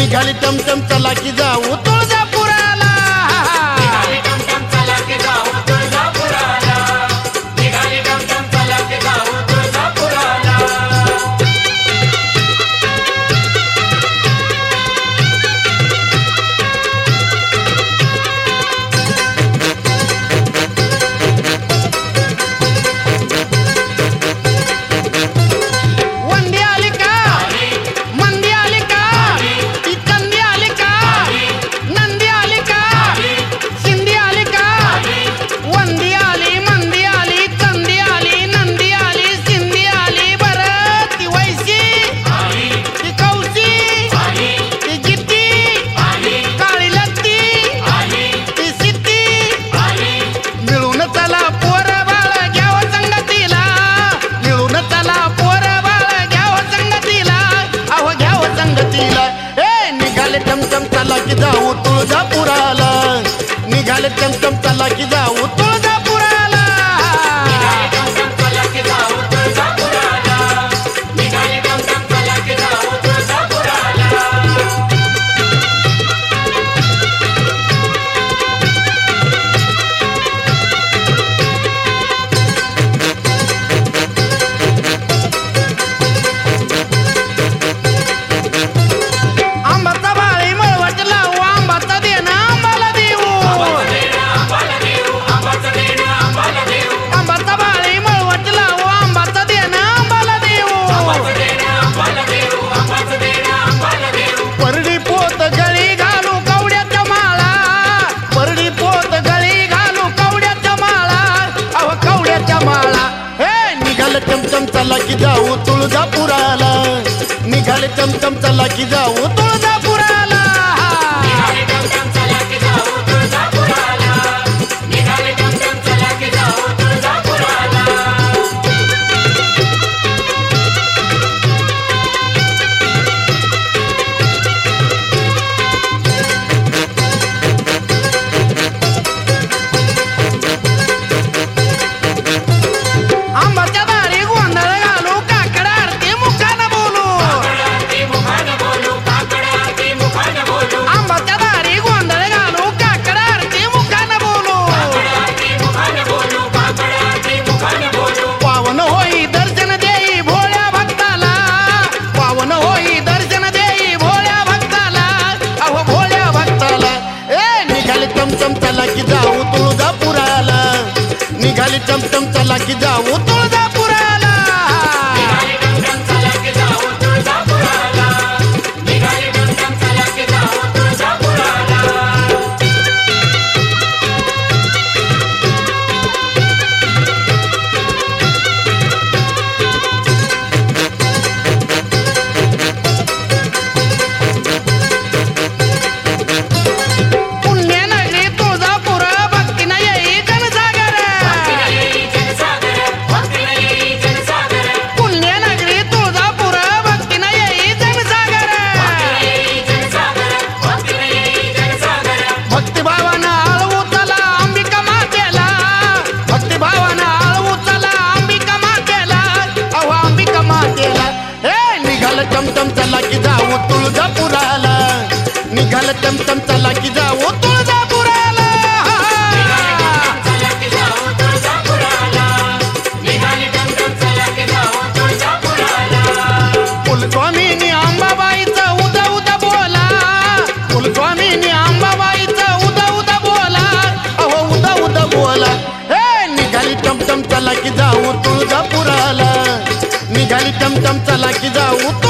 निघाली टमटम चला की जाऊ तुळजापुराला निघाली टमटम चला की जाऊ तुळजापुराला निघाली टमटम चला की जाऊ तुळजापुराला वंदी आली का मंदी आली का ती चंदी आली का नंदी आली का शिंदी आली का वंदी आली मंदी आली चंदी आली नंदी आली शिंदी आली बरं ती वैशी ती कौशी ती जिती काळी लत्ती ती सिद्धी मिळून चला पोर बाळ घ्यावं संगतीला मिळून चला पोर बाळ घ्यावं संगतीला अहो घ्यावं संगतीला ए निघाले टमटम चला की जाऊ तुळजापुराला निघाले टमटम चला की जाऊ तुळजापुराला निघाली टमटम चला की जाऊ तुळजापुराला निघाली टमटम चला की जाऊ तुळजापुराला आंबाचा बाळी मळवट लावू आंबाचा देणं आंबाला देऊ आंबाला देऊ आंबाचं देणं आंबाला देऊ आंबाचा बाळी मळवट लावू आंबाचा देणं आंबाला देऊ आंबाचं देणं आंबाला देऊ आंबाचं देणं आंबाला देऊ परडी पोत गळी घालू कवड्याच्या माळा परडी पोत गळी घालू कवड्याच्या माळा अहो कवड्याच्या माळा हे निघाले टमटम चला की जाऊ तुळजापुराला निघाले टमटम चला की जाऊ तुळजापुराला निघाली टमटम चला की जाऊ तुळजापुराला निघाली टमटम चला की जाऊ तुळजापुराला आंबाच्या दारी गोंधळ घालू काकड आरती मुखानं बोलू काकडाती मुखानं बोलू काकडाती मुखानं बोलू आंबाच्या दारी गोंधळ घालू काकड आरती मुखानं बोलू काकडाती मुखानं बोलू काकडाती मुखानं बोलू पावन होई दर्शन देई भोळ्या भक्ताला पावन होई दर्शन देई भोळ्या भक्ताला अहो भोळ्या भक्ताला ए निघाली टमटम चला की जाऊ तुळजापुराला निघाली टमटम चला की जाऊ तुळजापुराला निघाली टमटम चला की जाऊ तुळजापुराला निघाली टमटम चला की जाऊ तुळजापुराला पुण्यनगरी तुळजापूर भक्तीनं येई जनसागर पुण्यनगरी तुळजापूर भक्तीनं येई जनसागर भक्तिभावानं आळवू चला अंबिका मातेला भक्तिभावानं आळवू चला अंबिका मातेला अहो अंबिका मातेला हे निघालं टमटम चला की जाऊ तुळजापुराला निघालं टमटम चला की जाऊ तुळजापुराला कुलस्वामीनी अंबाबाईचं उदा उदा बोला कुलस्वामीनी अंबाबाईचं उदा उदा बोला अहो उदा उदा बोला हे निघाली टमटम चला की जाऊ तुळजापुराला निघाली टमटम चला की जाऊ